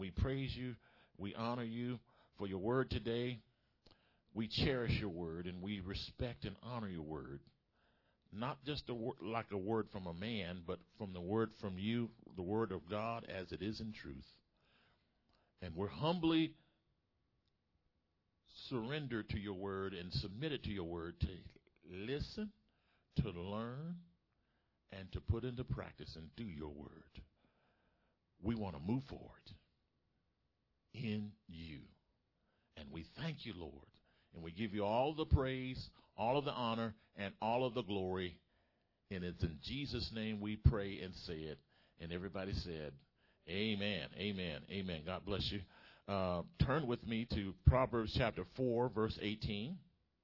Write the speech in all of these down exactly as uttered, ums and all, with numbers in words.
we praise you. We honor you for your word today. We cherish your word, and we respect and honor your word. Not just a word, like a word from a man, but from the word from you, the word of God as it is in truth. And we're humbly surrendered to your word and submitted to your word to listen, to learn, and to put into practice and do your word. We want to move forward in you. And we thank you, Lord. And we give you all the praise, all of the honor, and all of the glory. And it's in Jesus' name we pray and say it. And everybody said, amen, amen, amen. God bless you. Uh, turn with me to Proverbs chapter four, verse eighteen.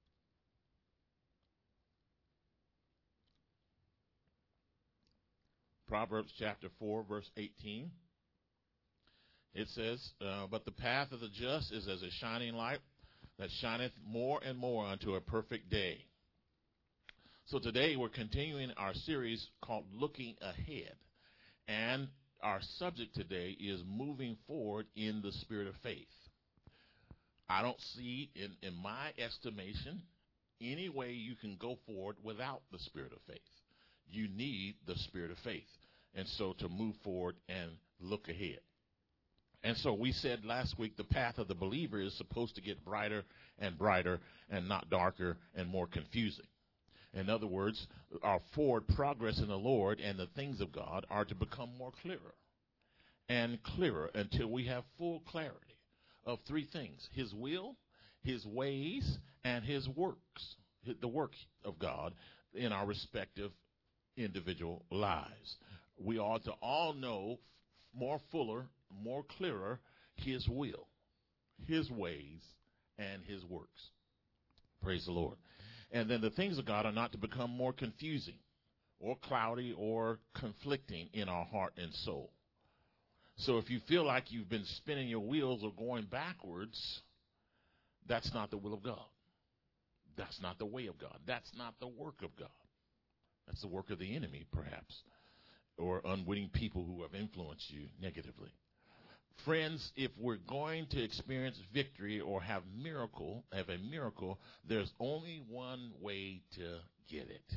Proverbs chapter four, verse eighteen. It says, uh, but the path of the just is as a shining light that shineth more and more unto a perfect day. So today we're continuing our series called Looking Ahead. And our subject today is moving forward in the spirit of faith. I don't see, in, in my estimation, any way you can go forward without the spirit of faith. You need the spirit of faith. And so to move forward and look ahead. And so we said last week the path of the believer is supposed to get brighter and brighter and not darker and more confusing. In other words, our forward progress in the Lord and the things of God are to become more clearer and clearer until we have full clarity of three things: His will, His ways, and His works, the work of God in our respective individual lives. We ought to all know more fuller, more clearer, His will, His ways, and His works. Praise the Lord. And then the things of God are not to become more confusing or cloudy or conflicting in our heart and soul. So if you feel like you've been spinning your wheels or going backwards, that's not the will of God. That's not the way of God. That's not the work of God. That's the work of the enemy, perhaps, or unwitting people who have influenced you negatively. Friends, if we're going to experience victory or have miracle, have a miracle, there's only one way to get it.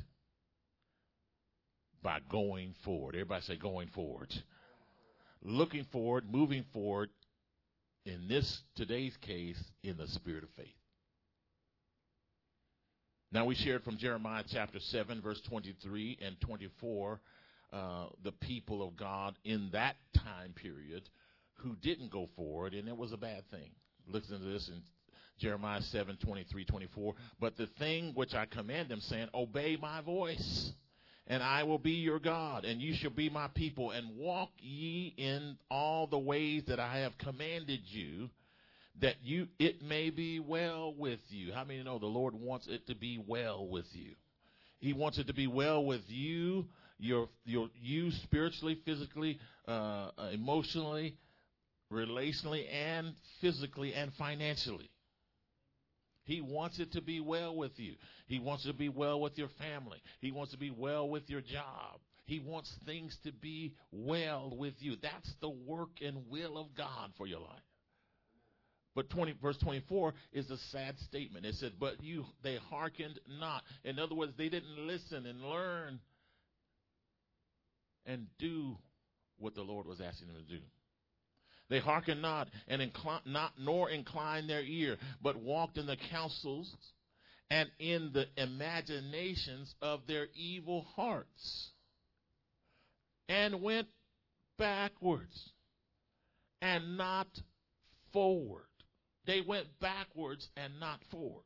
By going forward. Everybody say going forward. Looking forward, moving forward, in this, today's case, in the spirit of faith. Now we shared from Jeremiah chapter seven, verse twenty-three and twenty-four, uh, the people of God in that time period who didn't go forward, and it was a bad thing. Listen to this in Jeremiah seven, twenty-three, twenty-four. But the thing which I command them, saying, obey my voice, and I will be your God, and you shall be my people, and walk ye in all the ways that I have commanded you, that you it may be well with you. How many know the Lord wants it to be well with you? He wants it to be well with you, your your you spiritually, physically, uh, emotionally, relationally, and physically and financially. He wants it to be well with you. He wants it to be well with your family. He wants to be well with your job. He wants things to be well with you. That's the work and will of God for your life. But twenty, verse twenty-four is a sad statement. It said, but you, they hearkened not. In other words, they didn't listen and learn and do what the Lord was asking them to do. They hearkened not, and incline, not nor inclined their ear, but walked in the counsels and in the imaginations of their evil hearts, and went backwards and not forward. They went backwards and not forward.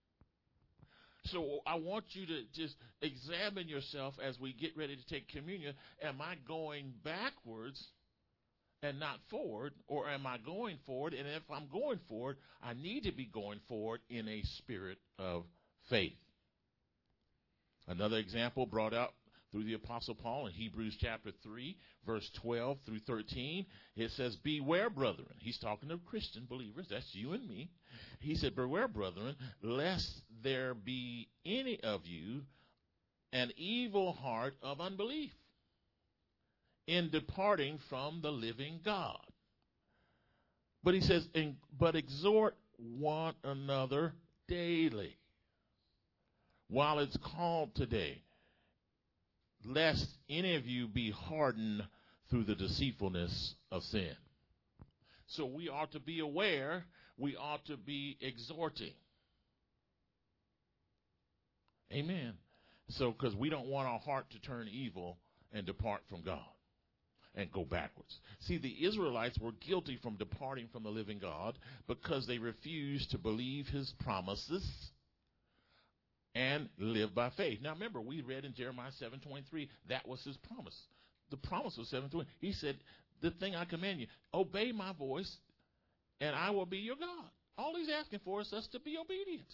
So I want you to just examine yourself as we get ready to take communion. Am I going backwards and not forward, or am I going forward? And if I'm going forward, I need to be going forward in a spirit of faith. Another example brought out through the Apostle Paul in Hebrews chapter three, verse twelve through thirteen. It says, beware, brethren. He's talking to Christian believers. That's you and me. He said, beware, brethren, lest there be any of you an evil heart of unbelief in departing from the living God. But he says, but exhort one another daily while it's called today, lest any of you be hardened through the deceitfulness of sin. So we ought to be aware. We ought to be exhorting. Amen. So, because we don't want our heart to turn evil and depart from God and go backwards. See, the Israelites were guilty from departing from the living God because they refused to believe his promises and live by faith. Now, remember, we read in Jeremiah seven twenty-three, that was his promise. The promise was seven twenty. He said, the thing I command you, obey my voice, and I will be your God. All he's asking for is us to be obedient.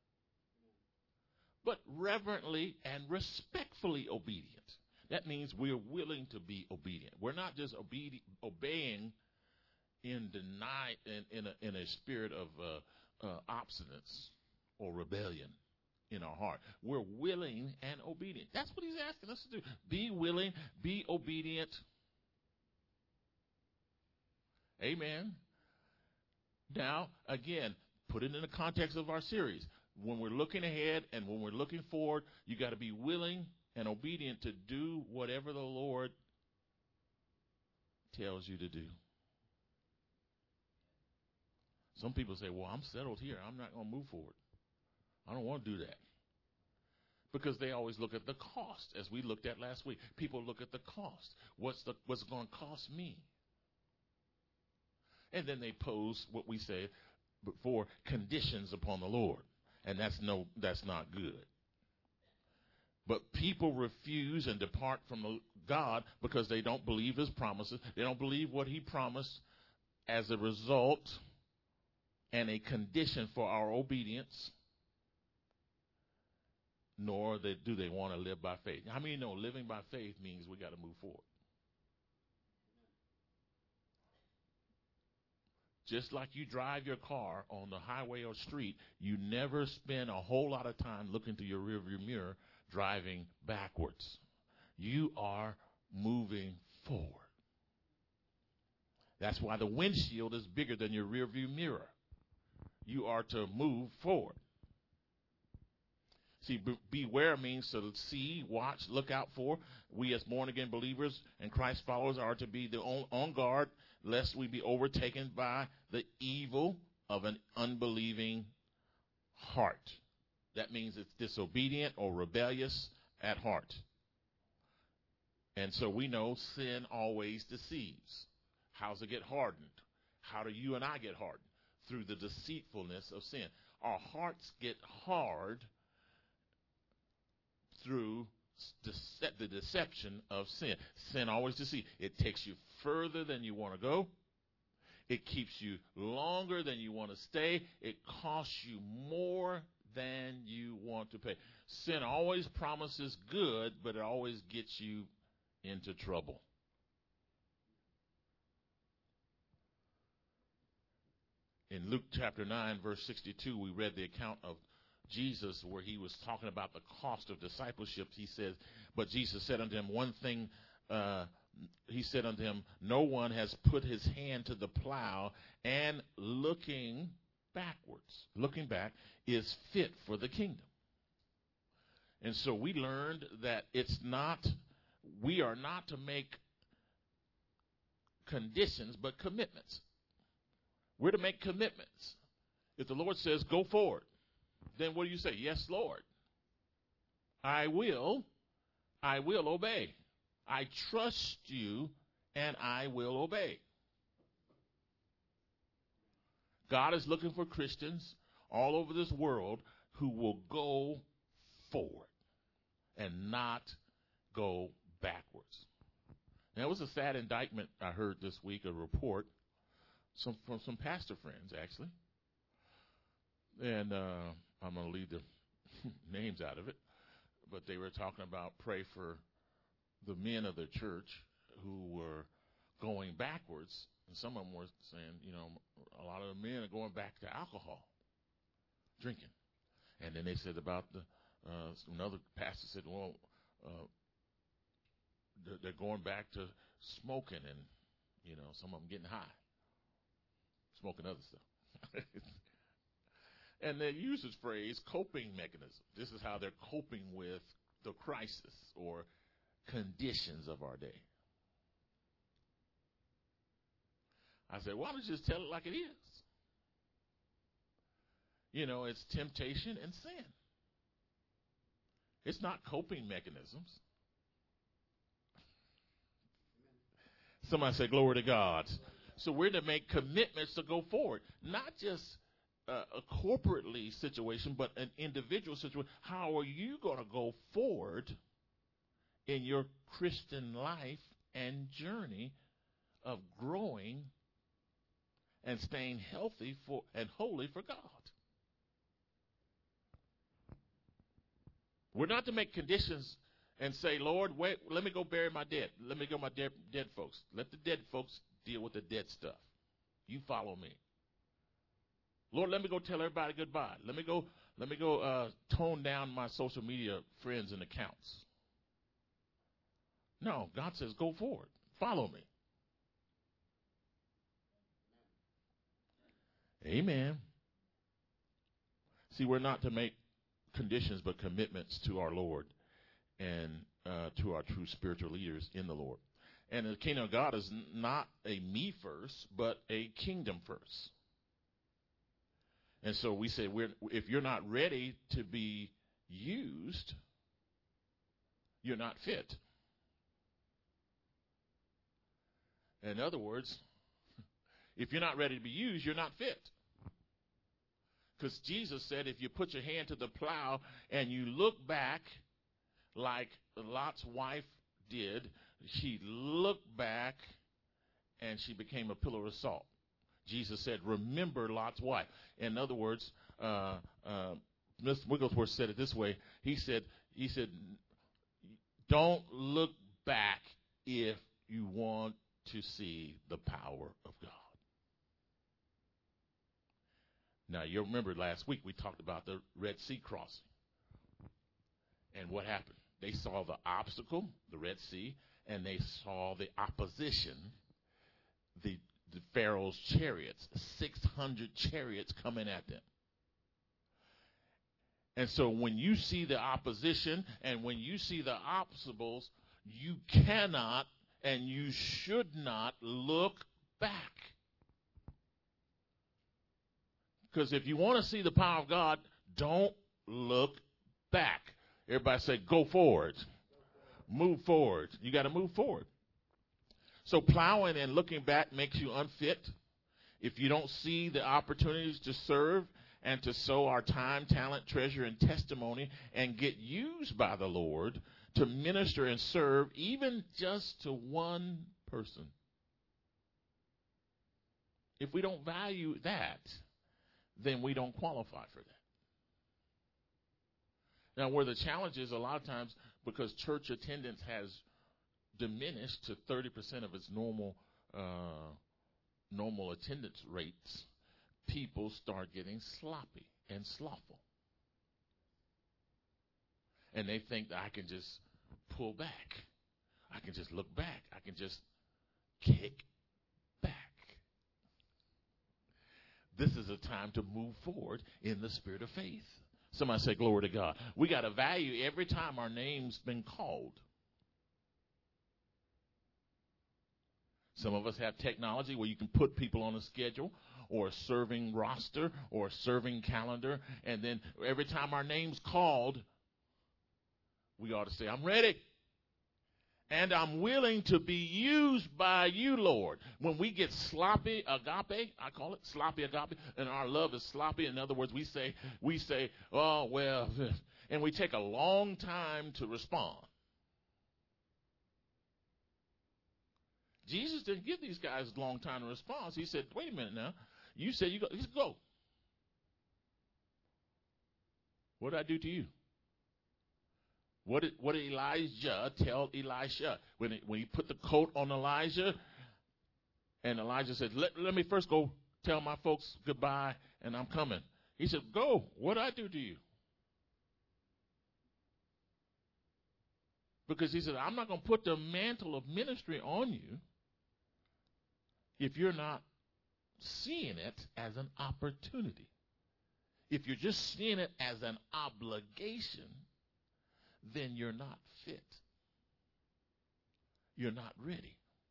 But reverently and respectfully obedient. That means we're willing to be obedient. We're not just obedi- obeying in deny in, in, a, in a spirit of uh, uh, obstinance or rebellion in our heart. We're willing and obedient. That's what he's asking us to do. Be willing, be obedient. Amen. Now, again, put it in the context of our series. When we're looking ahead and when we're looking forward, you got to be willing and obedient to do whatever the Lord tells you to do. Some people say, well, I'm settled here. I'm not going to move forward. I don't want to do that. Because they always look at the cost, as we looked at last week. People look at the cost. What's the what's going to cost me? And then they pose what we say before, conditions upon the Lord. And that's no that's not good. But people refuse and depart from God because they don't believe his promises. They don't believe what he promised as a result and a condition for our obedience. Nor they, do they want to live by faith. How many know living by faith means we got to move forward? Just like you drive your car on the highway or street, you never spend a whole lot of time looking through your rearview mirror driving backwards. You are moving forward. That's why the windshield is bigger than your rearview mirror. You are to move forward. See, be- beware means to see, watch, look out for. We as born-again believers and Christ followers are to be the on, on guard lest we be overtaken by the evil of an unbelieving heart. That means it's disobedient or rebellious at heart. And so we know sin always deceives. How does it get hardened? How do you and I get hardened? Through the deceitfulness of sin. Our hearts get hard through dece- the deception of sin. Sin always deceives. It takes you further than you want to go. It keeps you longer than you want to stay. It costs you more than you want to pay. Sin always promises good, but it always gets you into trouble. In Luke chapter nine, verse sixty-two, we read the account of Jesus where he was talking about the cost of discipleship. He says, but Jesus said unto him, one thing, uh, he said unto him, no one has put his hand to the plow and looking backwards, looking back, is fit for the kingdom. And so we learned that it's not, we are not to make conditions, but commitments. We're to make commitments. If the Lord says, go forward, then what do you say? Yes, Lord. I will, I will obey. I trust you, and I will obey. God is looking for Christians all over this world who will go forward and not go backwards. Now, it was a sad indictment I heard this week, a report some, from some pastor friends, actually. And uh, I'm going to leave the names out of it. But they were talking about pray for the men of the church who were going backwards. And some of them were saying, you know, a lot of the men are going back to alcohol, drinking. And then they said about the, uh, another pastor said, well, uh, they're, they're going back to smoking and, you know, some of them getting high. smoking other stuff. And they use this phrase, coping mechanism. This is how they're coping with the crisis or conditions of our day. I said, why don't you just tell it like it is? You know, it's temptation and sin. It's not coping mechanisms. Somebody say, glory to God. So we're to make commitments to go forward, not just uh, a corporately situation, but an individual situation. How are you going to go forward in your Christian life and journey of growing and staying healthy for and holy for God? We're not to make conditions and say, Lord, wait, let me go bury my dead. Let me go my dead, dead folks. Let the dead folks deal with the dead stuff. You follow me. Lord, let me go tell everybody goodbye. Let me go, let me go uh, tone down my social media friends and accounts. No, God says, go forward. Follow me. Amen. See, we're not to make conditions but commitments to our Lord and uh, to our true spiritual leaders in the Lord. And the kingdom of God is n- not a me first, but a kingdom first. And so we say, we're, if you're not ready to be used, you're not fit. In other words, if you're not ready to be used, you're not fit. Because Jesus said, if you put your hand to the plow and you look back like Lot's wife did, she looked back and she became a pillar of salt. Jesus said, remember Lot's wife. In other words, uh, uh, Mister Wigglesworth said it this way. He said, he said, don't look back if you want to see the power of God. Now, you remember last week we talked about the Red Sea crossing. And what happened? They saw the obstacle, the Red Sea, and they saw the opposition, the, the Pharaoh's chariots, six hundred chariots coming at them. And so when you see the opposition and when you see the obstacles, you cannot and you should not look back. Because if you want to see the power of God, don't look back. Everybody say, go forward. Move forward. You got to move forward. So plowing and looking back makes you unfit. If you don't see the opportunities to serve and to sow our time, talent, treasure, and testimony and get used by the Lord to minister and serve even just to one person. If we don't value that, then we don't qualify for that. Now, where the challenge is a lot of times because church attendance has diminished to thirty percent of its normal uh, normal attendance rates, people start getting sloppy and slothful. And they think that I can just pull back. I can just look back. I can just kick back. This is a time to move forward in the spirit of faith. Somebody say, glory to God. We got to value every time our name's been called. Some of us have technology where you can put people on a schedule or a serving roster or a serving calendar. And then every time our name's called, we ought to say, I'm ready. And I'm willing to be used by you, Lord. When we get sloppy agape, I call it sloppy agape, and our love is sloppy. In other words, we say, we say, oh, well, and we take a long time to respond. Jesus didn't give these guys a long time to respond. He said, wait a minute now. You said you go. He said, go. What did I do to you? What did, what did Elijah tell Elisha? When he, when he put the coat on Elijah, and Elijah said, let, let me first go tell my folks goodbye, and I'm coming. He said, go. What did I do to you? Because he said, I'm not going to put the mantle of ministry on you if you're not seeing it as an opportunity. If you're just seeing it as an obligation, then you're not fit. You're not ready.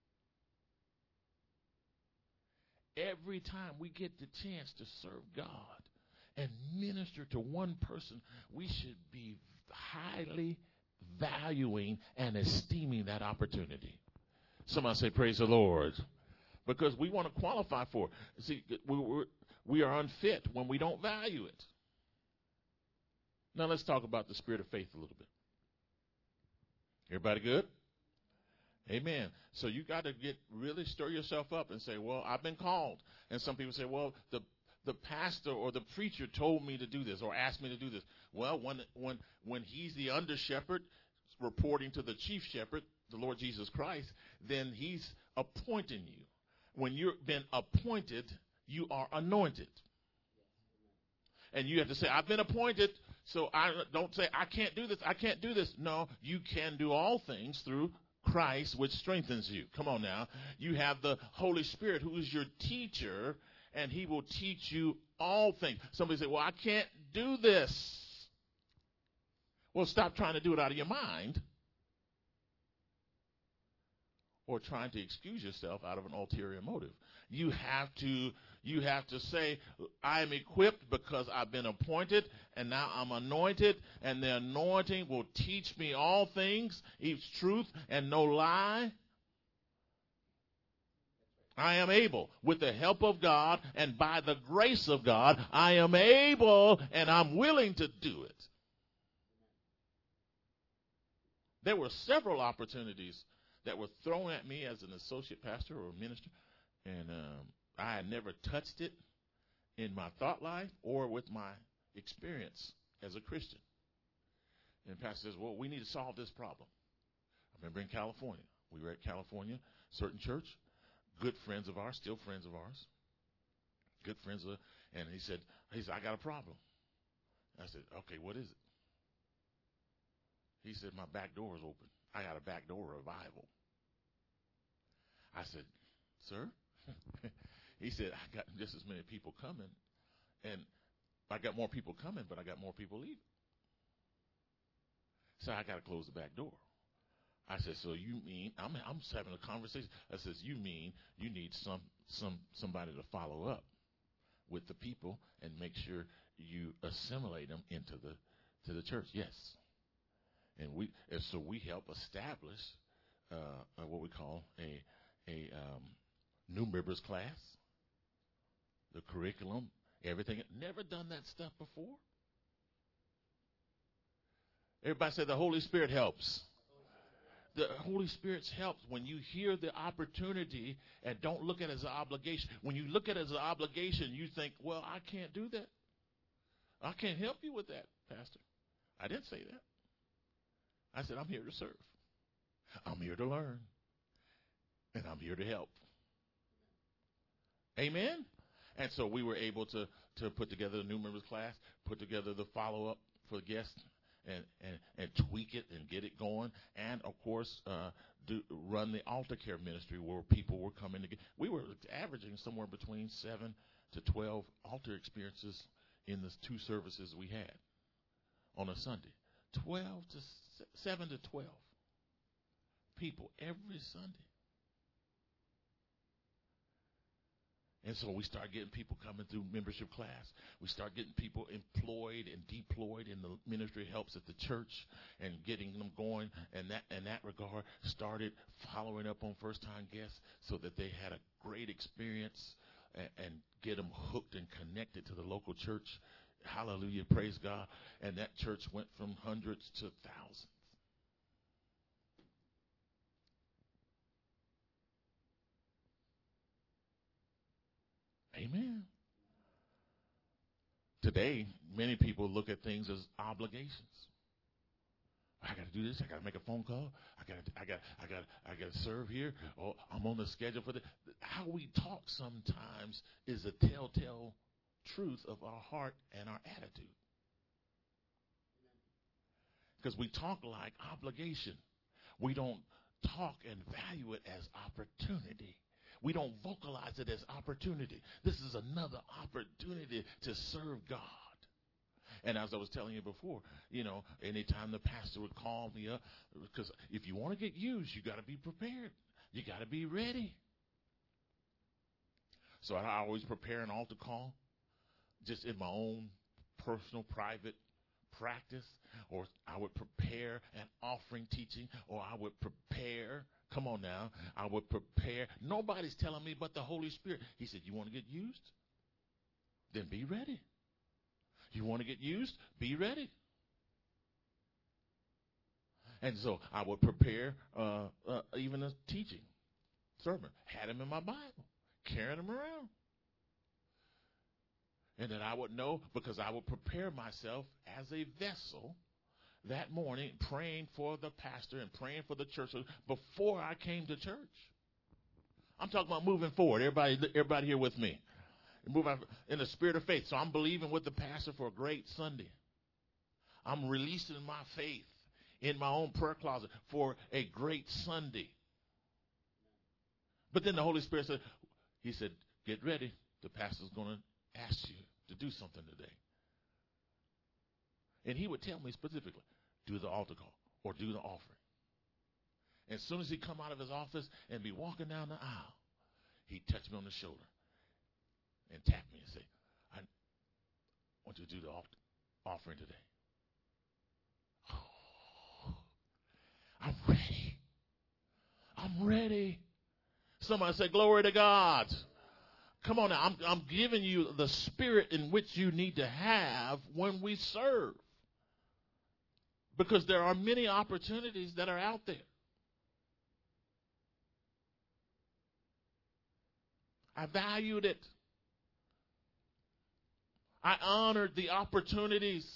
Every time we get the chance to serve God and minister to one person, we should be highly valuing and esteeming that opportunity. Somebody say, praise the Lord. Because we want to qualify for it. See, we, we're, we are unfit when we don't value it. Now let's talk about the spirit of faith a little bit. Everybody good? Amen. So you got to get really stir yourself up and say, well, I've been called. And some people say, well, the the pastor or the preacher told me to do this or asked me to do this. Well, when when when he's the under shepherd reporting to the chief shepherd, the Lord Jesus Christ, then he's appointing you. When you've been appointed, you are anointed. And you have to say, I've been appointed, so I don't say, I can't do this, I can't do this. No, you can do all things through Christ, which strengthens you. Come on now. You have the Holy Spirit, who is your teacher, and he will teach you all things. Somebody say, well, I can't do this. Well, stop trying to do it out of your mind or trying to excuse yourself out of an ulterior motive. You have to you have to say, I am equipped because I've been appointed, and now I'm anointed, and the anointing will teach me all things, each truth and no lie. I am able, with the help of God and by the grace of God, I am able and I'm willing to do it. There were several opportunities that were thrown at me as an associate pastor or minister, and um, I had never touched it in my thought life or with my experience as a Christian. And the pastor says, well, we need to solve this problem. I remember in California. We were at California, certain church, good friends of ours, still friends of ours, good friends of, and he said, he said, I got a problem. I said, okay, what is it? He said, my back door is open. I got a back door revival. I said, sir? He said, I got just as many people coming, and I got more people coming, but I got more people leaving. So I got to close the back door. I said, so you mean, I'm, I'm just having a conversation. I says, you mean you need some, some, somebody to follow up with the people and make sure you assimilate them into the, to the church? Yes. And we, and so we help establish uh, what we call a, a um, new members class, the curriculum, everything. Never done that stuff before. Everybody say the Holy Spirit helps. The Holy Spirit helps when you hear the opportunity and don't look at it as an obligation. When you look at it as an obligation, you think, well, I can't do that. I can't help you with that, Pastor. I didn't say that. I said, I'm here to serve. I'm here to learn. And I'm here to help. Amen? And so we were able to, to put together the new members class, put together the follow-up for the guests, and, and, and tweak it and get it going. And, of course, uh, do, run the altar care ministry where people were coming to get. We were averaging somewhere between seven to twelve altar experiences in the two services we had on a Sunday. twelve to seven to twelve people every Sunday. And so we start getting people coming through membership class. We start getting people employed and deployed in the ministry helps at the church and getting them going. And that, in that regard, started following up on first-time guests so that they had a great experience and, and get them hooked and connected to the local church. Hallelujah, praise God. And that church went from hundreds to thousands. Amen. Today, many people look at things as obligations. I got to do this. I got to make a phone call. I got I got I got I got to serve here. Or I'm on the schedule for this. How we talk sometimes is a telltale truth of our heart and our attitude. Because we talk like obligation. We don't talk and value it as opportunity. We don't vocalize it as opportunity. This is another opportunity to serve God. And as I was telling you before, you know, anytime the pastor would call me up, because if you want to get used, you got to be prepared. You got to be ready. So I always prepare an altar call just in my own personal, private practice, or I would prepare an offering teaching, or I would prepare, come on now, I would prepare. Nobody's telling me but the Holy Spirit. He said, you want to get used? Then be ready. You want to get used? Be ready. And so I would prepare uh, uh, even a teaching sermon. Had him in my Bible, carrying him around. And then I would know, because I would prepare myself as a vessel that morning, praying for the pastor and praying for the church before I came to church. I'm talking about moving forward. Everybody, everybody here with me. Move out in the spirit of faith. So I'm believing with the pastor for a great Sunday. I'm releasing my faith in my own prayer closet for a great Sunday. But then the Holy Spirit said, he said, get ready. The pastor's going to ask you to do something today. And he would tell me specifically, do the altar call or do the offering. As soon as he come out of his office and be walking down the aisle, he'd touch me on the shoulder and tap me and say, I want you to do the offering today. Oh, I'm ready. I'm ready. Somebody say, glory to God. Come on now. I'm, I'm giving you the spirit in which you need to have when we serve. Because there are many opportunities that are out there. I valued it. I honored the opportunities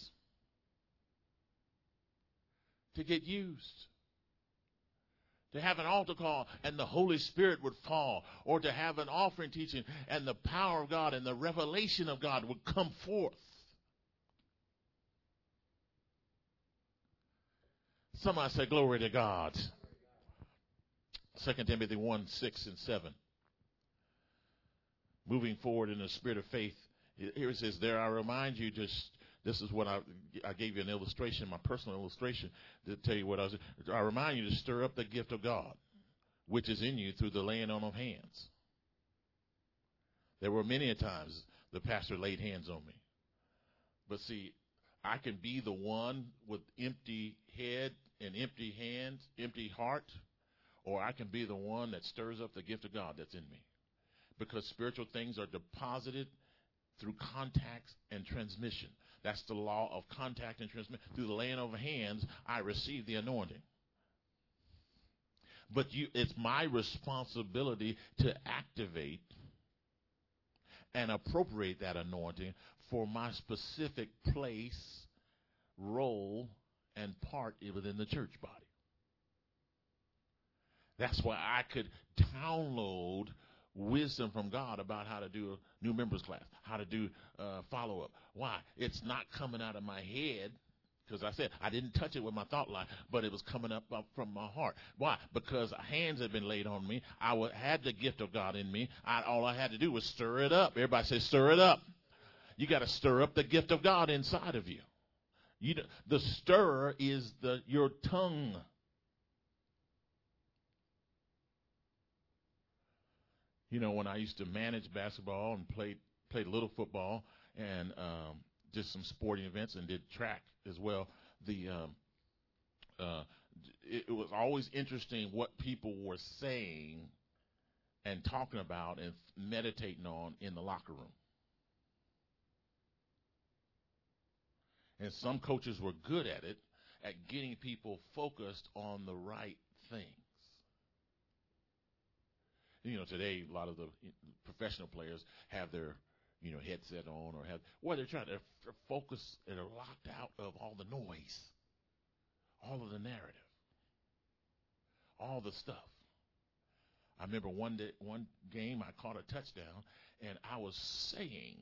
to get used. To have an altar call and the Holy Spirit would fall. Or to have an offering teaching and the power of God and the revelation of God would come forth. Somebody say glory to God. Second Timothy one, six and seven. Moving forward in the spirit of faith. Here it says, there I remind you, just this is what I I gave you an illustration, my personal illustration, to tell you what I was. I remind you to stir up the gift of God, which is in you through the laying on of hands. There were many a times the pastor laid hands on me. But see, I can be the one with empty head and empty hands, empty heart, or I can be the one that stirs up the gift of God that's in me. Because spiritual things are deposited through contacts and transmission. That's the law of contact and transmission. Through the laying of hands, I receive the anointing. But you, it's my responsibility to activate and appropriate that anointing for my specific place, role, and part within the church body. That's why I could download wisdom from God about how to do a new members class, how to do uh, follow-up. Why? It's not coming out of my head, because I said I didn't touch it with my thought life, but it was coming up, up from my heart. Why? Because hands had been laid on me. I w- had the gift of God in me. I, all I had to do was stir it up. Everybody say, stir it up. You got to stir up the gift of God inside of you. You the stir is the your tongue. You know, when I used to manage basketball and played played a little football and um, just some sporting events and did track as well, the um, uh, it, it was always interesting what people were saying and talking about and meditating on in the locker room. And some coaches were good at it, at getting people focused on the right things. You know, today a lot of the professional players have their, you know, headset on or have, well, they're trying to focus and are locked out of all the noise, all of the narrative, all the stuff. I remember one day, one game I caught a touchdown, and I was saying,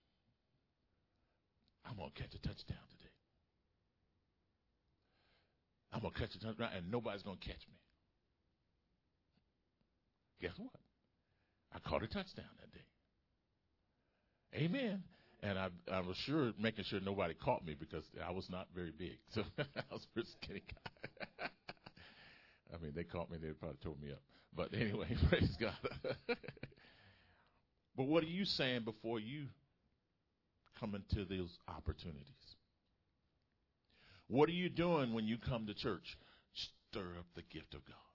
I'm going to catch a touchdown today. I'm going to catch a touchdown, and nobody's going to catch me. Guess what? I caught a touchdown that day. Amen. And I, I was sure, making sure nobody caught me because I was not very big. So I was a pretty skinny guy. I mean, they caught me, they probably tore me up. But anyway, praise God. But what are you saying before you come into those opportunities? What are you doing when you come to church? Stir up the gift of God.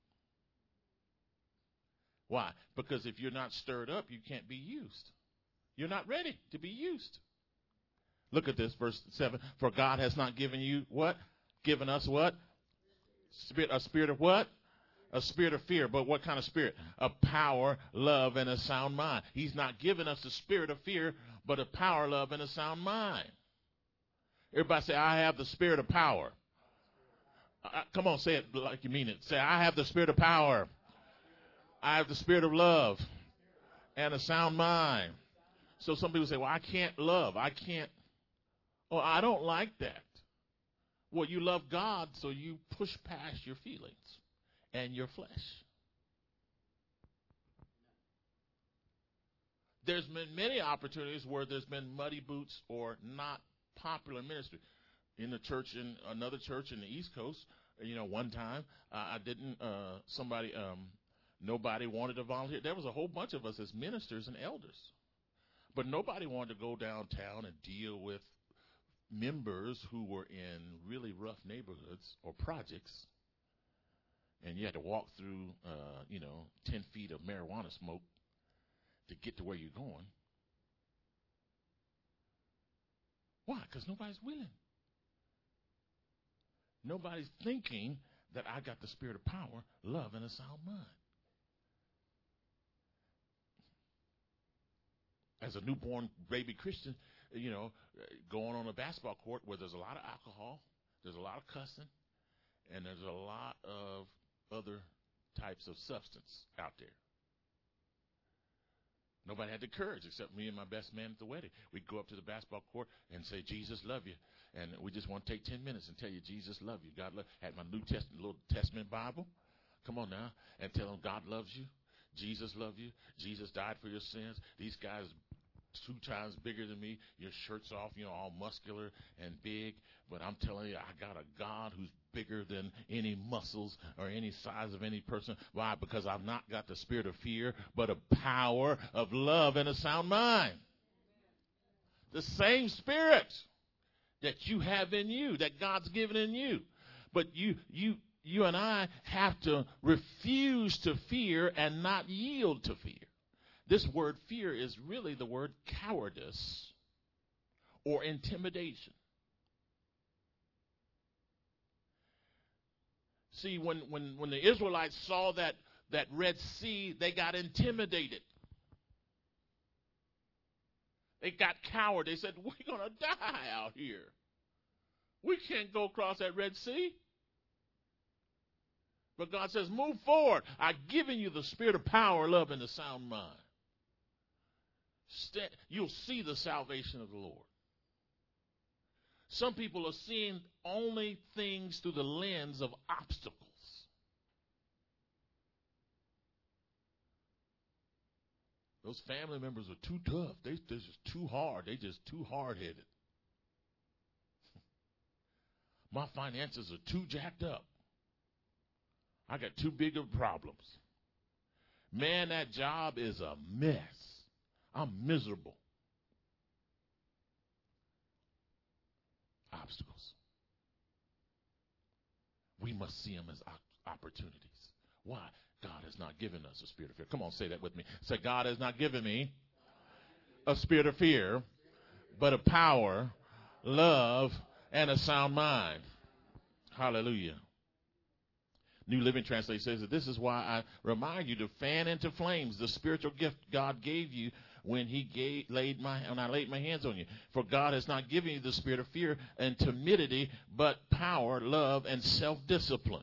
Why? Because if you're not stirred up, you can't be used. You're not ready to be used. Look at this, verse seven. For God has not given you what? Given us what? Spirit, a spirit of what? A spirit of fear. But what kind of spirit? A power, love, and a sound mind. He's not given us the spirit of fear, but a power, love, and a sound mind. Everybody say, I have the spirit of power. Uh, come on, say it like you mean it. Say, I have the spirit of power. I have the spirit of love and a sound mind. So some people say, well, I can't love. I can't. Well, I don't like that. Well, you love God, so you push past your feelings and your flesh. There's been many opportunities where there's been muddy boots or not popular ministry. In the church, in another church in the East Coast, you know, one time uh, I didn't, uh, somebody, um, nobody wanted to volunteer. There was a whole bunch of us as ministers and elders. But nobody wanted to go downtown and deal with members who were in really rough neighborhoods or projects. And you had to walk through, uh, you know, ten feet of marijuana smoke to get to where you're going. Why? Because nobody's willing. Nobody's thinking that I got the spirit of power, love, and a sound mind. As a newborn baby Christian, you know, going on a basketball court where there's a lot of alcohol, there's a lot of cussing, and there's a lot of other types of substance out there. Nobody had the courage except me and my best man at the wedding. We'd go up to the basketball court and say, Jesus love you. And we just want to take ten minutes and tell you, Jesus love you. God love you. Had my New Testament, little Testament Bible. Come on now. And tell them God loves you. Jesus love you. Jesus died for your sins. These guys two times bigger than me. Your shirt's off, you know, all muscular and big. But I'm telling you, I got a God who's bigger than any muscles or any size of any person. Why? Because I've not got the spirit of fear, but a power of love and a sound mind. The same spirit that you have in you, that God's given in you. But you, you, you and I have to refuse to fear and not yield to fear. This word fear is really the word cowardice or intimidation. See, when, when, when the Israelites saw that, that Red Sea, they got intimidated. They got coward. They said, we're going to die out here. We can't go across that Red Sea. But God says, move forward. I've given you the spirit of power, love, and a sound mind. St- you'll see the salvation of the Lord. Some people are seeing only things through the lens of obstacles. Those family members are too tough. They, they're just too hard. They're just too hard-headed. My finances are too jacked up. I got too big of problems. Man, that job is a mess. I'm miserable. Obstacles. We must see them as opportunities. Why? God has not given us a spirit of fear. Come on, say that with me. Say, God has not given me a spirit of fear, but a power, love, and a sound mind. Hallelujah. New Living Translation says that this is why I remind you to fan into flames the spiritual gift God gave you when he gave, laid my, when I laid my hands on you. For God has not given you the spirit of fear and timidity, but power, love, and self-discipline.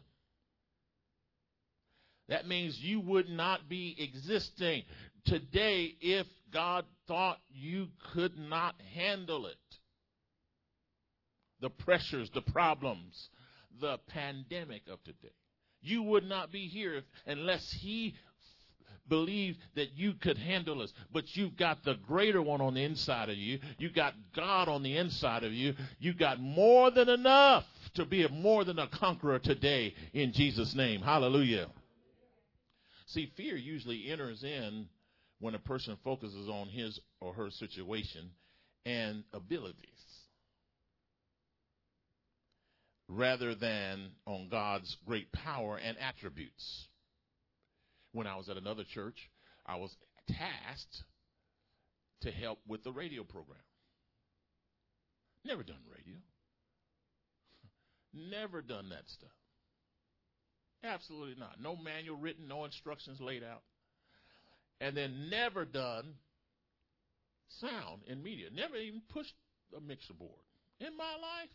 That means you would not be existing today if God thought you could not handle it. The pressures, the problems, the pandemic of today. You would not be here if, unless he believed that you could handle us, but you've got the greater one on the inside of you. You got God on the inside of you. You got more than enough to be a more than a conqueror today in Jesus' name. Hallelujah. See, fear usually enters in when a person focuses on his or her situation and abilities rather than on God's great power and attributes. When I was at another church, I was tasked to help with the radio program. Never done radio. Never done that stuff. Absolutely not. No manual written, no instructions laid out. And then never done sound in media. Never even pushed a mixer board in my life.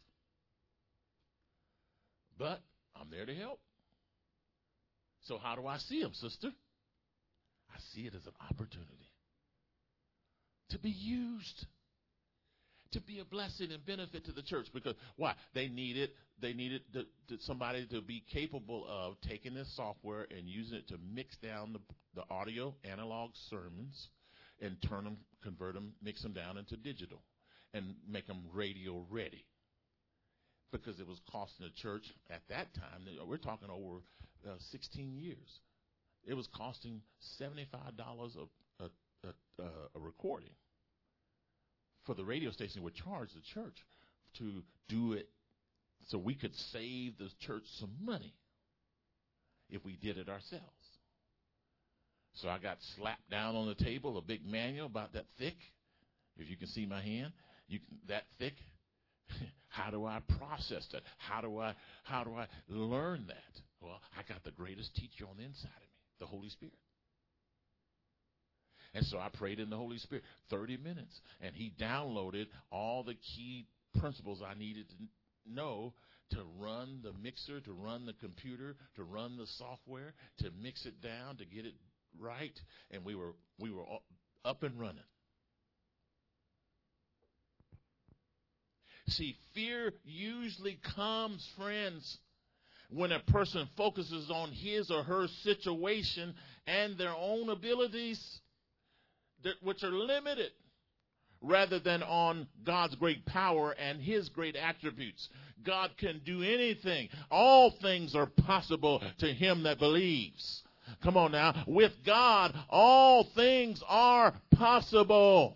But I'm there to help. So how do I see them, sister? I see it as an opportunity to be used, to be a blessing and benefit to the church. Because why? They needed they needed the, the, somebody to be capable of taking this software and using it to mix down the, the audio analog sermons and turn them, convert them, mix them down into digital and make them radio ready. Because it was costing the church at that time, we're talking over uh, sixteen years, it was costing seventy-five dollars a, a, a, a recording. For the radio station would charge the church to do it so we could save the church some money if we did it ourselves. So I got slapped down on the table, a big manual about that thick. If you can see my hand, you can, that thick. How do I process that? How do I how do I learn that? Well, I got the greatest teacher on the inside of me, the Holy Spirit. And so I prayed in the Holy Spirit thirty minutes, and he downloaded all the key principles I needed to know to run the mixer, to run the computer, to run the software, to mix it down, to get it right, and we were we were up and running. See, fear usually comes, friends, when a person focuses on his or her situation and their own abilities, which are limited, rather than on God's great power and his great attributes. God can do anything. All things are possible to him that believes. Come on now. With God, all things are possible.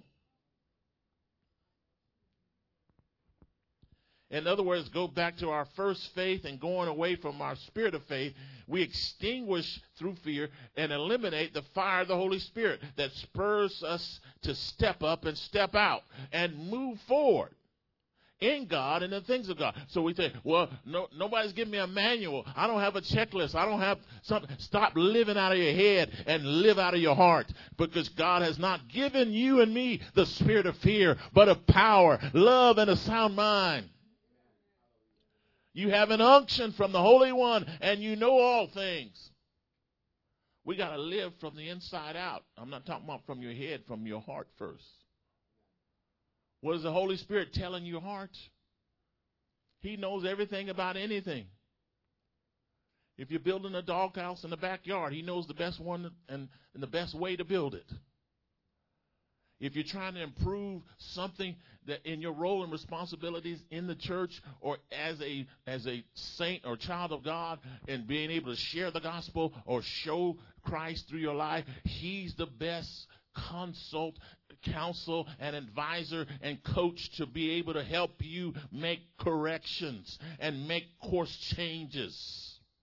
In other words, go back to our first faith and going away from our spirit of faith, we extinguish through fear and eliminate the fire of the Holy Spirit that spurs us to step up and step out and move forward in God and the things of God. So we say, well, no, nobody's giving me a manual. I don't have a checklist. I don't have something. Stop living out of your head and live out of your heart, because God has not given you and me the spirit of fear, but of power, love, and a sound mind. You have an unction from the Holy One, and you know all things. We got to live from the inside out. I'm not talking about from your head, from your heart first. What is the Holy Spirit telling your heart? He knows everything about anything. If you're building a doghouse in the backyard, he knows the best one and, and the best way to build it. If you're trying to improve something that in your role and responsibilities in the church or as a as a saint or child of God and being able to share the gospel or show Christ through your life, he's the best consult, counsel, and advisor and coach to be able to help you make corrections and make course changes.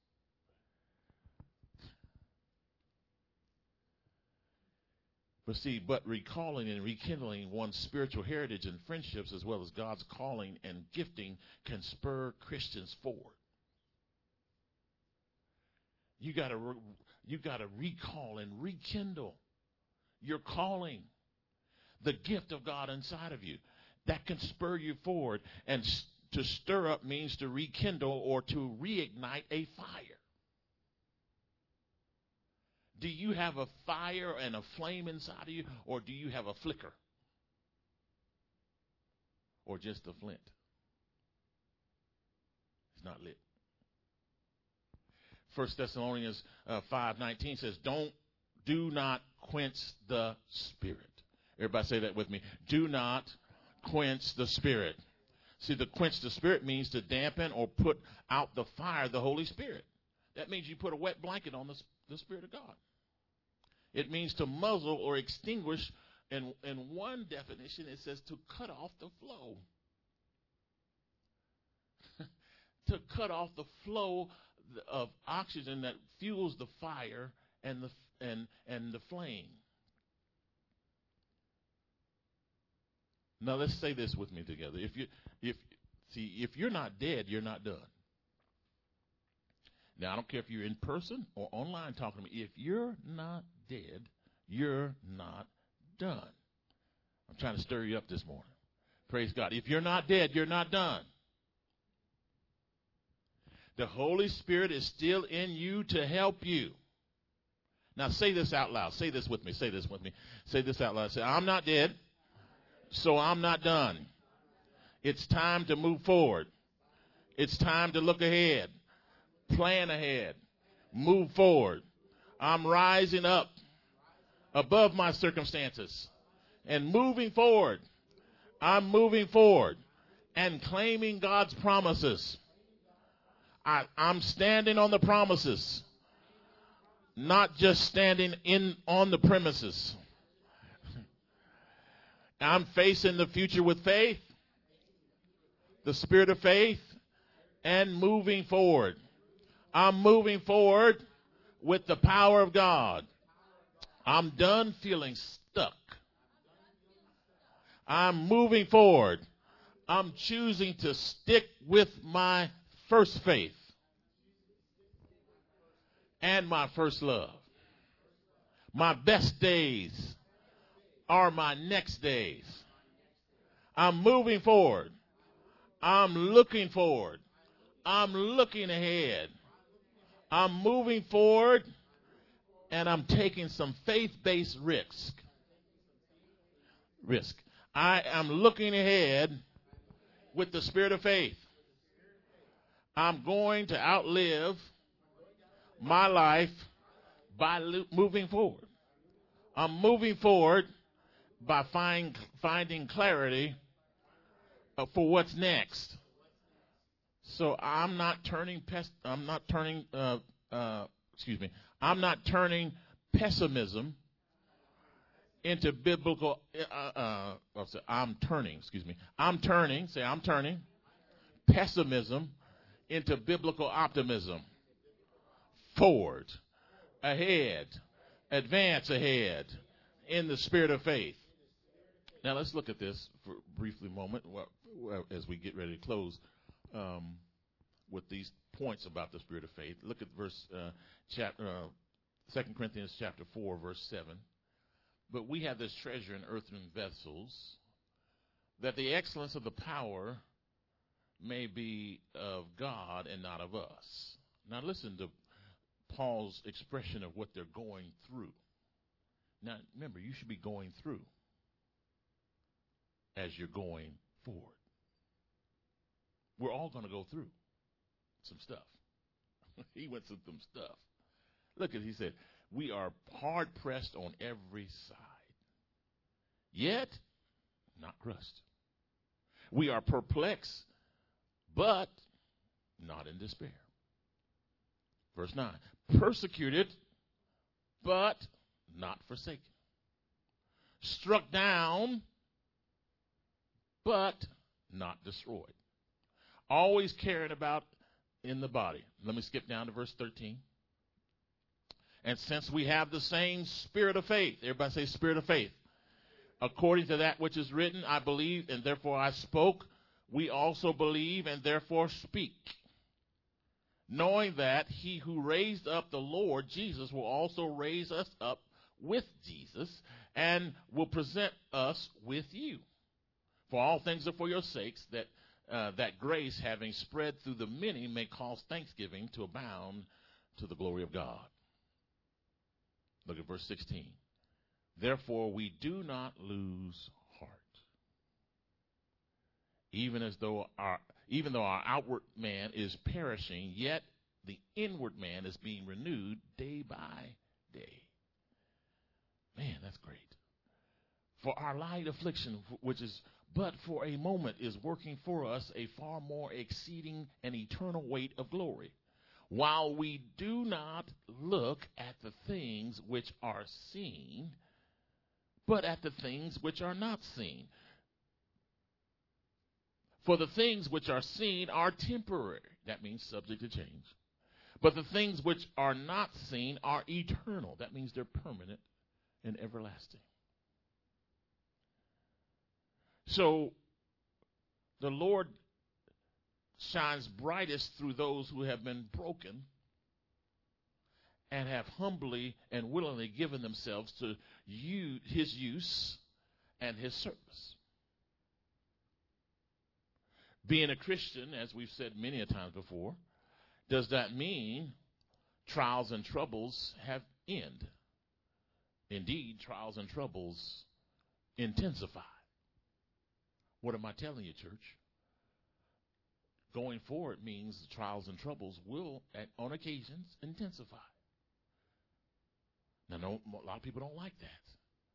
But see, but recalling and rekindling one's spiritual heritage and friendships as well as God's calling and gifting can spur Christians forward. You got to re- you got to recall and rekindle your calling, the gift of God inside of you. That can spur you forward. And st- to stir up means to rekindle or to reignite a fire. Do you have a fire and a flame inside of you, or do you have a flicker? Or just a flint? It's not lit. First Thessalonians uh, five nineteen says, don't Do not quench the Spirit. Everybody say that with me. Do not quench the Spirit. See, to quench the Spirit means to dampen or put out the fire of the Holy Spirit. That means you put a wet blanket on the, the Spirit of God. It means to muzzle or extinguish. In, in one definition, it says to cut off the flow. To cut off the flow of oxygen that fuels the fire and the and and the flame. Now let's say this with me together. If you if see if you're not dead, you're not done. Now I don't care if you're in person or online talking to me. If you're not dead, you're not done. I'm trying to stir you up this morning. Praise God. If you're not dead, you're not done. The Holy Spirit is still in you to help you. Now say this out loud. Say this with me. Say this with me. Say this out loud. Say, I'm not dead, so I'm not done. It's time to move forward. It's time to look ahead. Plan ahead. Move forward. I'm rising up above my circumstances and moving forward. I'm moving forward and claiming God's promises. I, I'm standing on the promises, not just standing in on the premises. I'm facing the future with faith, the spirit of faith, and moving forward. I'm moving forward with the power of God. I'm done feeling stuck. I'm moving forward. I'm choosing to stick with my first faith and my first love. My best days are my next days. I'm moving forward. I'm looking forward. I'm looking ahead. I'm moving forward, and I'm taking some faith-based risk. Risk. I am looking ahead with the spirit of faith. I'm going to outlive my life by lo- moving forward. I'm moving forward by find, finding clarity uh, for what's next. So I'm not turning pes- I'm not turning uh, uh, excuse me. I'm not turning pessimism into biblical. Uh, uh, I'll say I'm turning. Excuse me. I'm turning. Say I'm turning pessimism into biblical optimism. Forward, ahead, advance ahead in the spirit of faith. Now let's look at this for a briefly moment well, as we get ready to close um, with these points about the spirit of faith. Look at verse uh, chapter uh, Second Corinthians chapter four, verse seven. But we have this treasure in earthen vessels, that the excellence of the power may be of God and not of us. Now listen to Paul's expression of what they're going through. Now, remember, you should be going through as you're going forward. We're all going to go through some stuff. He went through some stuff. Look at, he said, we are hard pressed on every side, yet not crushed. We are perplexed, but not in despair. Verse nine, persecuted, but not forsaken. Struck down, but not destroyed. Always caring about in the body. Let me skip down to verse thirteen. And since we have the same spirit of faith, everybody say spirit of faith. According to that which is written, I believe, and therefore I spoke. We also believe, and therefore speak. Knowing that he who raised up the Lord Jesus will also raise us up with Jesus and will present us with you. For all things are for your sakes, that uh, that grace, having spread through the many, may cause thanksgiving to abound to the glory of God. Look at verse sixteen. Therefore we do not lose heart. Even as though our even though our outward man is perishing, yet the inward man is being renewed day by day. Man, that's great. For our light affliction, which is but for a moment, is working for us a far more exceeding and eternal weight of glory, while we do not look at the things which are seen, but at the things which are not seen. For the things which are seen are temporary. That means subject to change. But the things which are not seen are eternal. That means they're permanent and everlasting. So the Lord shines brightest through those who have been broken and have humbly and willingly given themselves to use his use and his service. Being a Christian, as we've said many a times before, does that mean trials and troubles have end? Indeed, trials and troubles intensify. What am I telling you, church? Going forward means the trials and troubles will, at, on occasions, intensify. Now, no, a lot of people don't like that.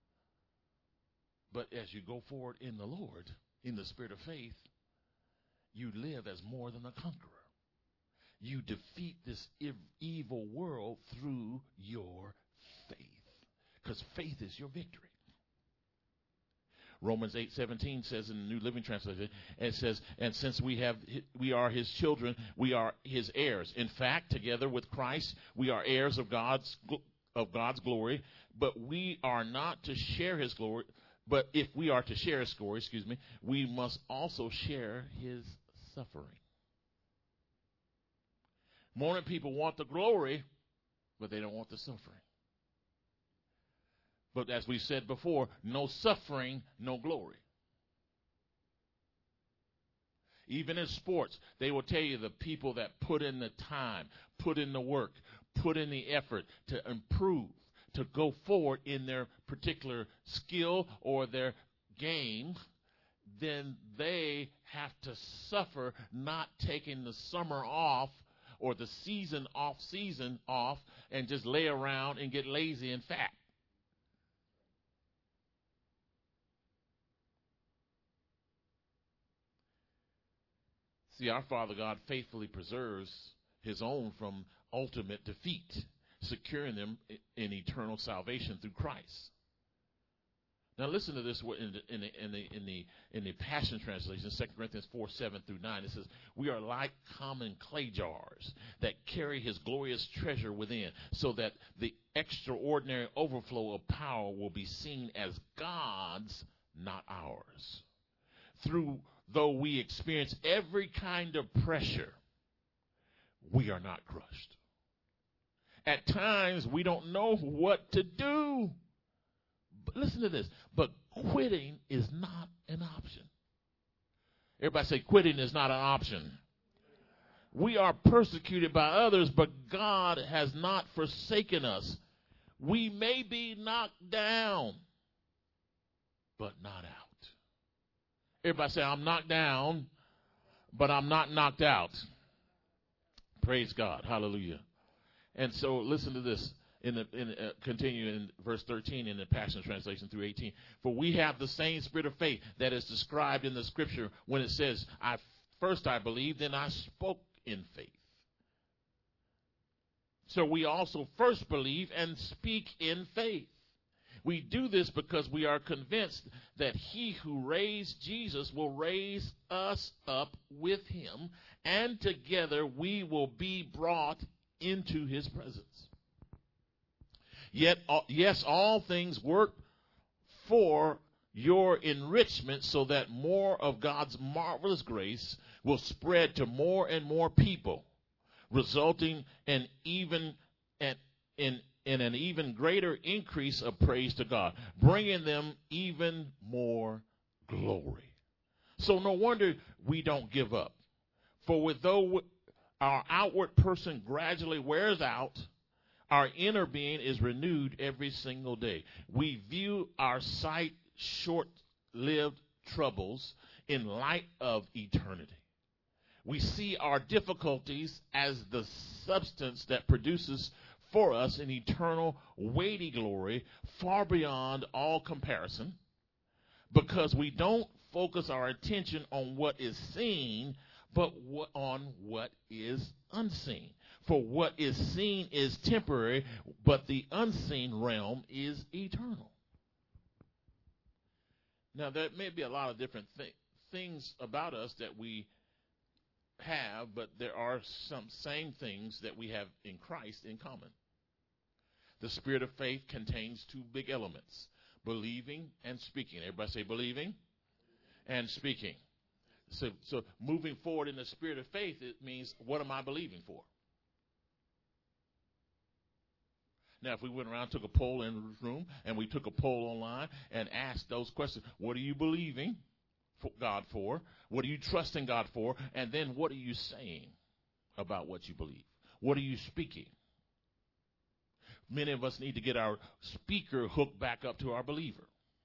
But as you go forward in the Lord, in the spirit of faith, you live as more than a conqueror. You defeat this ev- evil world through your faith, because faith is your victory. Romans eight seventeen says in the New Living Translation, it says, and since we have we are his children, we are his heirs. In fact, together with Christ, we are heirs of God's of God's glory, but we are not to share his glory. But if we are to share his glory, excuse me, we must also share his suffering. More people want the glory, but they don't want the suffering. But as we said before, no suffering, no glory. Even in sports, they will tell you the people that put in the time, put in the work, put in the effort to improve, to go forward in their particular skill or their game, then they have to suffer not taking the summer off or the season off season off and just lay around and get lazy and fat. See, our Father God faithfully preserves his own from ultimate defeat, securing them in eternal salvation through Christ. Now listen to this in the, in the, in the, in the, in the Passion Translation, Second Corinthians four, seven through nine. It says, we are like common clay jars that carry his glorious treasure within, so that the extraordinary overflow of power will be seen as God's, not ours. Through Though we experience every kind of pressure, we are not crushed. At times, we don't know what to do. But listen to this. But quitting is not an option. Everybody say quitting is not an option. We are persecuted by others, but God has not forsaken us. We may be knocked down, but not out. Everybody say, I'm knocked down, but I'm not knocked out. Praise God. Hallelujah. And so listen to this. In the, in, uh, continue in verse thirteen in the Passion Translation through eighteen. For we have the same spirit of faith that is described in the scripture when it says, I first I believed, then I spoke in faith. So we also first believe and speak in faith. We do this because we are convinced that he who raised Jesus will raise us up with him, and together we will be brought into his presence. Yet, yes, all things work for your enrichment, so that more of God's marvelous grace will spread to more and more people, resulting in even in, in in an even greater increase of praise to God, bringing them even more glory. So no wonder we don't give up. For with though our outward person gradually wears out, our inner being is renewed every single day. We view our sight short-lived troubles in light of eternity. We see our difficulties as the substance that produces for us an eternal, weighty glory far beyond all comparison, because we don't focus our attention on what is seen, but what, on what is unseen. For what is seen is temporary, but the unseen realm is eternal. Now, there may be a lot of different th- things about us that we have, but there are some same things that we have in Christ in common. The spirit of faith contains two big elements: believing and speaking. Everybody say believing and speaking. So, so moving forward in the spirit of faith, it means, what am I believing for? Now, if we went around, took a poll in the room, and we took a poll online and asked those questions: what are you believing for God for? What are you trusting God for? And then what are you saying about what you believe? What are you speaking? Many of us need to get our speaker hooked back up to our believer.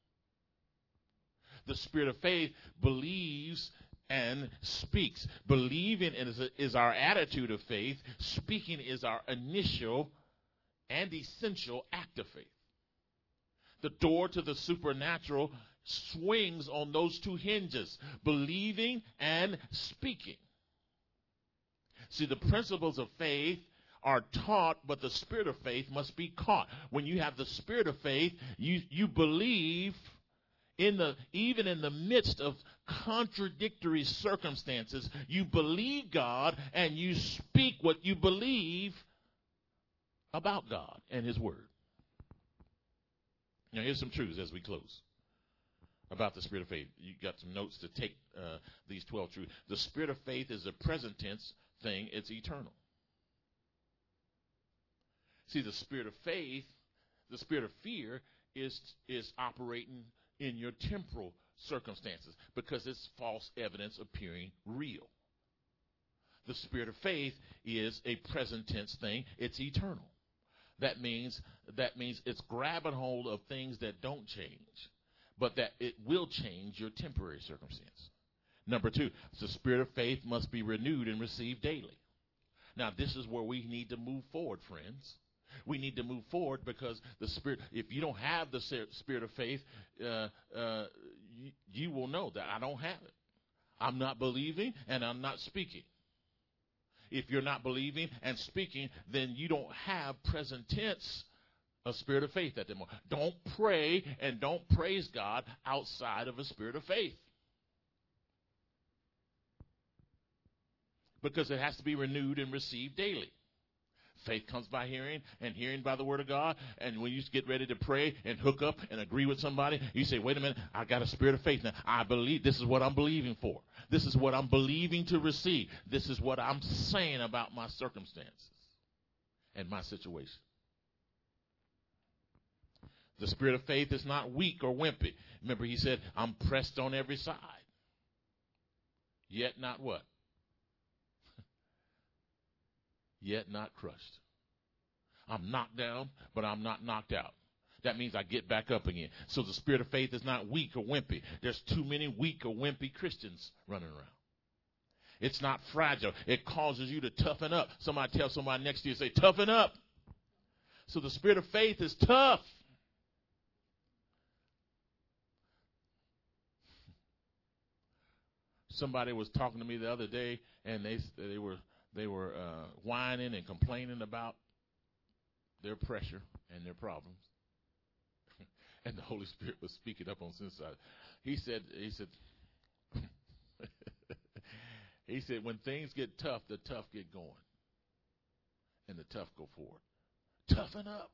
The spirit of faith believes and speaks. Believing is, is our attitude of faith. Speaking is our initial and essential act of faith. The door to the supernatural swings on those two hinges: believing and speaking. See, the principles of faith are taught, but the spirit of faith must be caught. When you have the spirit of faith, you, you believe in the even in the midst of contradictory circumstances. You believe God and you speak what you believe about God and His Word. Now, here's some truths as we close about the spirit of faith. You got some notes to take uh, these twelve truths. The spirit of faith is a present tense thing. It's eternal. See, the spirit of faith, the spirit of fear is is operating in your temporal circumstances because it's false evidence appearing real. The spirit of faith is a present tense thing. It's eternal. That means that means it's grabbing hold of things that don't change, but that it will change your temporary circumstance. Number two, the spirit of faith must be renewed and received daily. Now, this is where we need to move forward, friends. We need to move forward because the spirit, if you don't have the spirit of faith, uh, uh, you, you will know that I don't have it. I'm not believing and I'm not speaking. If you're not believing and speaking, then you don't have present tense a spirit of faith at the moment. Don't pray and don't praise God outside of a spirit of faith, because it has to be renewed and received daily. Faith comes by hearing, and hearing by the word of God. And when you get ready to pray and hook up and agree with somebody, you say, wait a minute, I got a spirit of faith now. I believe this is what I'm believing for. This is what I'm believing to receive. This is what I'm saying about my circumstances and my situation. The spirit of faith is not weak or wimpy. Remember, he said, I'm pressed on every side, yet not what? Yet not crushed. I'm knocked down, but I'm not knocked out. That means I get back up again. So the spirit of faith is not weak or wimpy. There's too many weak or wimpy Christians running around. It's not fragile. It causes you to toughen up. Somebody tell somebody next to you, say, toughen up. So the spirit of faith is tough. Somebody was talking to me the other day, and they they were they were uh, whining and complaining about their pressure and their problems, and the Holy Spirit was speaking up on the inside. He said, he said, he said, when things get tough, the tough get going, and the tough go forward. Toughen up.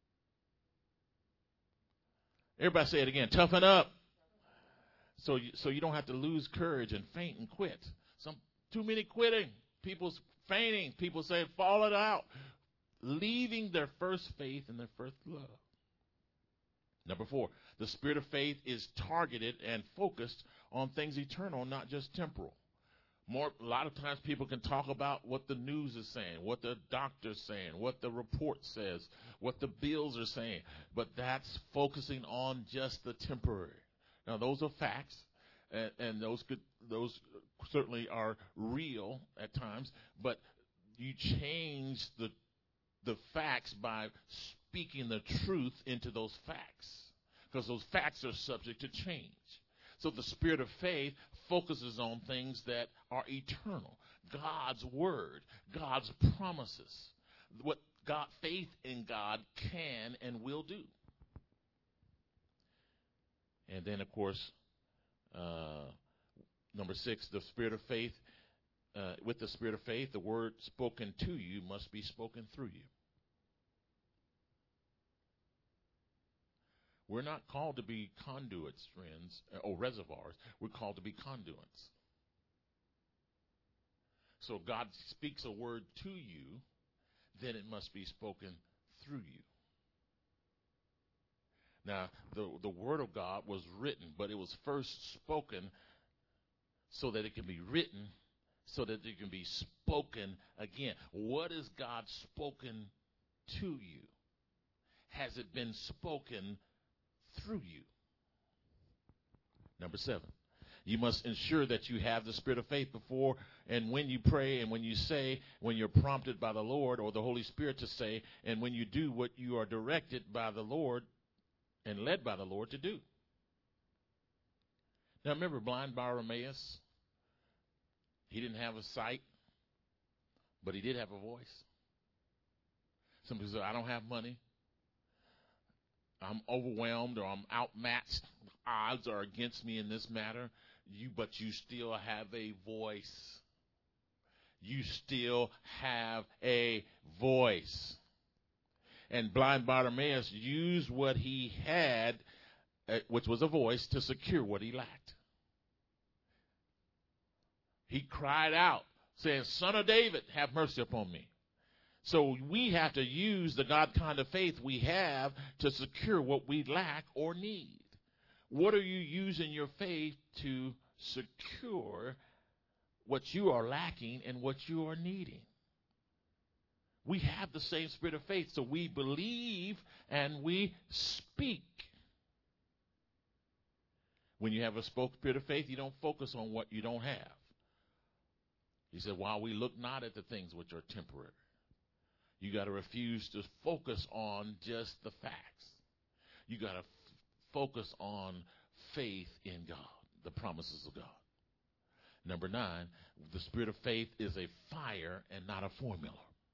Everybody say it again. Toughen up. So you, so you don't have to lose courage and faint and quit. Some too many quitting. People's fainting. People say falling out, leaving their first faith and their first love. Number four, the spirit of faith is targeted and focused on things eternal, not just temporal. More, a lot of times people can talk about what the news is saying, what the doctor's saying, what the report says, what the bills are saying, but that's focusing on just the temporary. Now, those are facts, and, and those could, those certainly are real at times, but you change the the facts by speaking the truth into those facts, because those facts are subject to change. So the spirit of faith focuses on things that are eternal. God's word, God's promises, what God, faith in God can and will do. And then, of course, uh, number six, the spirit of faith. Uh, with the spirit of faith, the word spoken to you must be spoken through you. We're not called to be conduits, friends, or reservoirs. We're called to be conduits. So if God speaks a word to you, then it must be spoken through you. Now, the, the word of God was written, but it was first spoken so that it can be written, so that it can be spoken again. What is God spoken to you? Has it been spoken through you? Number seven, you must ensure that you have the spirit of faith before and when you pray and when you say, when you're prompted by the Lord or the Holy Spirit to say, and when you do what you are directed by the Lord and led by the Lord to do. Now remember blind Bartimaeus? He didn't have a sight, but he did have a voice. Some people say, I don't have money. I'm overwhelmed or I'm outmatched. Odds are against me in this matter. You, but you still have a voice. You still have a voice. And blind Bartimaeus used what he had, uh, which was a voice, to secure what he lacked. He cried out, saying, Son of David, have mercy upon me. So we have to use the God kind of faith we have to secure what we lack or need. What are you using your faith to secure what you are lacking and what you are needing? We have the same spirit of faith, so we believe and we speak. When you have a spoke spirit of faith, you don't focus on what you don't have. He said, while we look not at the things which are temporary. You got to refuse to focus on just the facts. You got to f- focus on faith in God, the promises of God. Number nine, the spirit of faith is a fire and not a formula.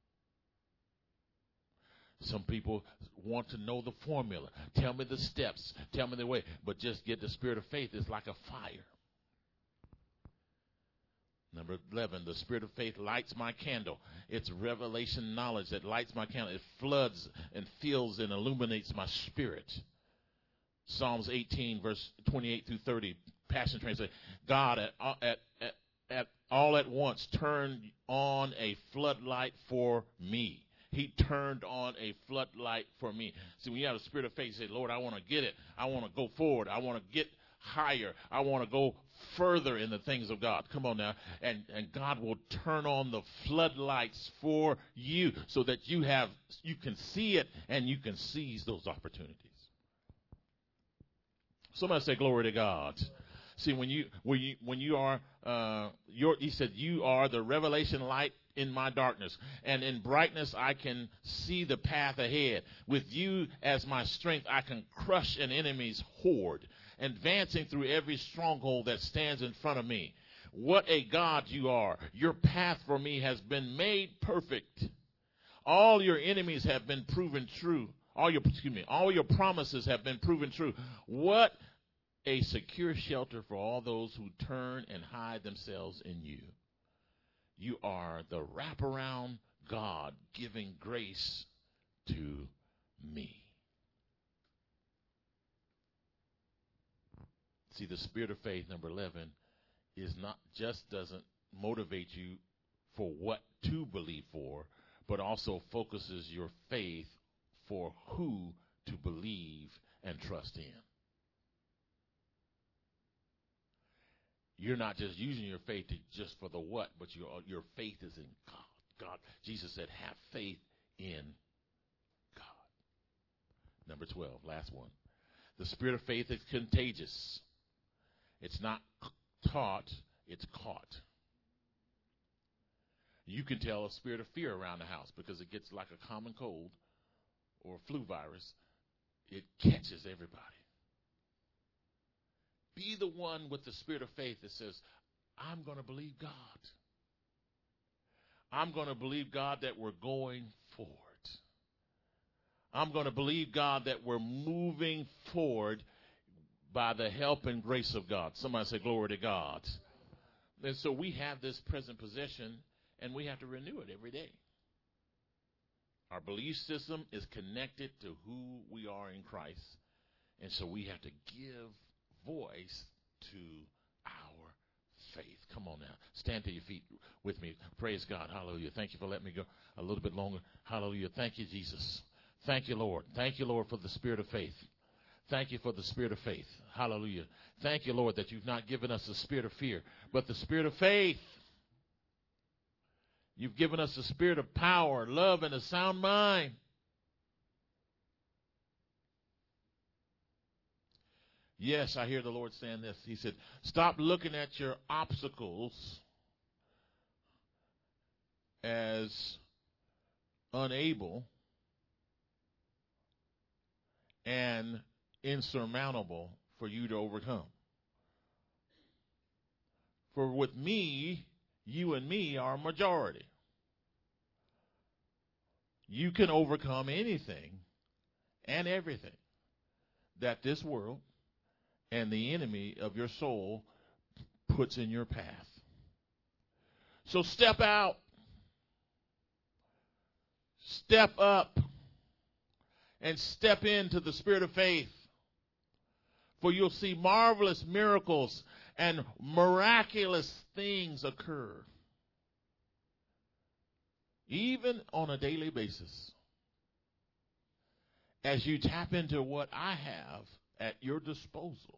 Some people want to know the formula. Tell me the steps. Tell me the way. But just get the spirit of faith is like a fire. Number eleven, the spirit of faith lights my candle. It's revelation knowledge that lights my candle. It floods and fills and illuminates my spirit. Psalms eighteen, verse twenty-eight through thirty, Passion Translation. God at, at, at, at all at once turned on a floodlight for me. He turned on a floodlight for me. See, when you have a spirit of faith, you say, Lord, I want to get it. I want to go forward. I want to get higher. I want to go further in the things of God. Come on now. And, and God will turn on the floodlights for you so that you have, you can see it and you can seize those opportunities. Somebody say glory to God. See, when you, when you, when you are, uh, your, he said, you are the revelation light in my darkness, and in brightness I can see the path ahead. With you as my strength, I can crush an enemy's horde, advancing through every stronghold that stands in front of me. What a God you are. Your path for me has been made perfect. All your enemies have been proven true. All your, excuse me, all your promises have been proven true. What a secure shelter for all those who turn and hide themselves in you. You are the wraparound God giving grace to me. See, the spirit of faith, number eleven, is not just doesn't motivate you for what to believe for, but also focuses your faith for who to believe and trust in. You're not just using your faith to just for the what, but your your faith is in God. God, Jesus said, have faith in God. Number twelve, last one. The spirit of faith is contagious. It's not taught, it's caught. You can tell a spirit of fear around the house because it gets like a common cold or a flu virus. It catches everybody. Be the one with the spirit of faith that says, I'm going to believe God. I'm going to believe God that we're going forward. I'm going to believe God that we're moving forward by the help and grace of God. Somebody say, glory to God. And so we have this present possession, and we have to renew it every day. Our belief system is connected to who we are in Christ, and so we have to give voice to our faith. Come on now. Stand to your feet with me. Praise God. Hallelujah. Thank you for letting me go a little bit longer. Hallelujah. Thank you, Jesus. Thank you, Lord. Thank you, Lord, for the spirit of faith. Thank you for the spirit of faith. Hallelujah. Thank you, Lord, that you've not given us the spirit of fear, but the spirit of faith. You've given us the spirit of power, love, and a sound mind. Yes, I hear the Lord saying this. He said, stop looking at your obstacles as unable and insurmountable for you to overcome. For with me, you and me are a majority. You can overcome anything and everything that this world and the enemy of your soul puts in your path. So step out. Step up. And step into the spirit of faith. For you'll see marvelous miracles and miraculous things occur. Even on a daily basis. As you tap into what I have at your disposal.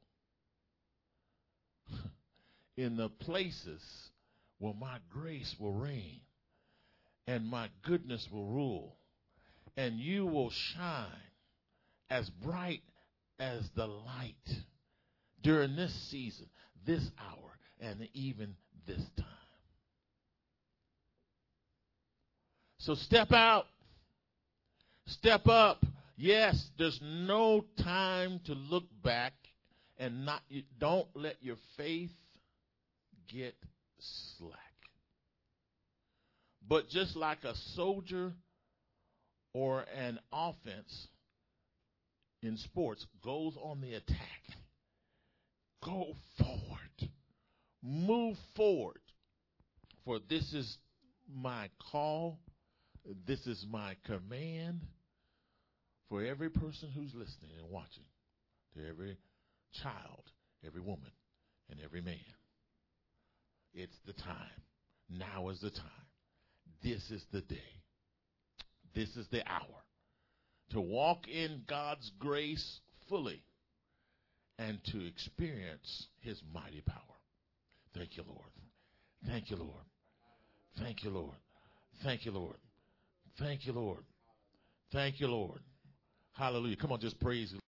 In the places where my grace will reign. And my goodness will rule. And you will shine as bright as the light during this season, this hour, and even this time. So step out. Step up. Yes, there's no time to look back and not. Don't let your faith get slack. But just like a soldier or an offense in sports goes on the attack, go forward. Move forward. For this is my call. This is my command for every person who's listening and watching, to every child, every woman, and every man. It's the time. Now is the time. This is the day. This is the hour to walk in God's grace fully and to experience his mighty power. Thank you, Lord. Thank you, Lord. Thank you, Lord. Thank you, Lord. Thank you, Lord. Thank you, Lord. Hallelujah. Come on, just praise